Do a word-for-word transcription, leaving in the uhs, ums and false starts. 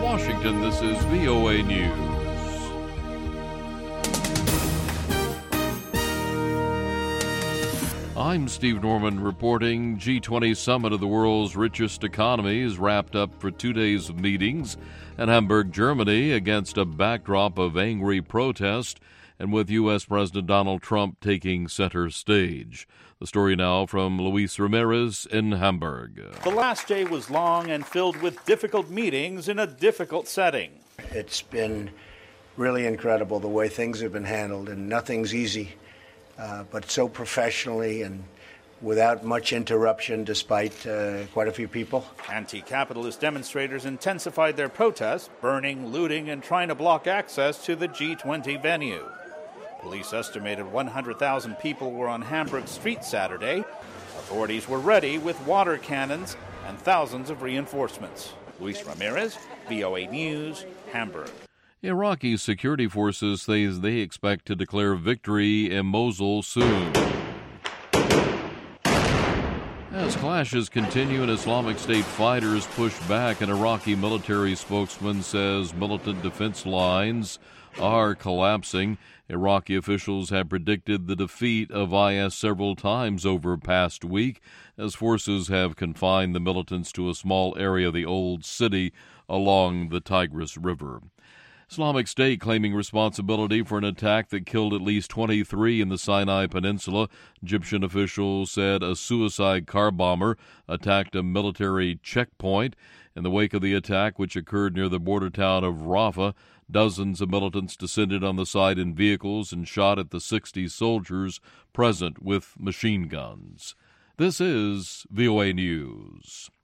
Washington, this is V O A News. I'm Steve Norman reporting. G twenty summit of the world's richest economies wrapped up for two days of meetings in Hamburg, Germany, against a backdrop of angry protest and with U S. President Donald Trump taking center stage. The story now from Luis Ramirez in Hamburg. The last day was long and filled with difficult meetings in a difficult setting. It's been really incredible the way things have been handled, and nothing's easy. Uh, but so professionally and without much interruption, despite uh, quite a few people. Anti-capitalist demonstrators intensified their protests, burning, looting, and trying to block access to the G twenty venue. Police estimated one hundred thousand people were on Hamburg streets Saturday. Authorities were ready with water cannons and thousands of reinforcements. Luis Ramirez, V O A News, Hamburg. Iraqi security forces say they expect to declare victory in Mosul soon. As clashes continue and Islamic State fighters push back, an Iraqi military spokesman says militant defense lines are collapsing. Iraqi officials have predicted the defeat of I S several times over past week, as forces have confined the militants to a small area of the old city along the Tigris River. Islamic State claiming responsibility for an attack that killed at least twenty-three in the Sinai Peninsula. Egyptian officials said a suicide car bomber attacked a military checkpoint. In the wake of the attack, which occurred near the border town of Rafah, dozens of militants descended on the site in vehicles and shot at the sixty soldiers present with machine guns. This is V O A News.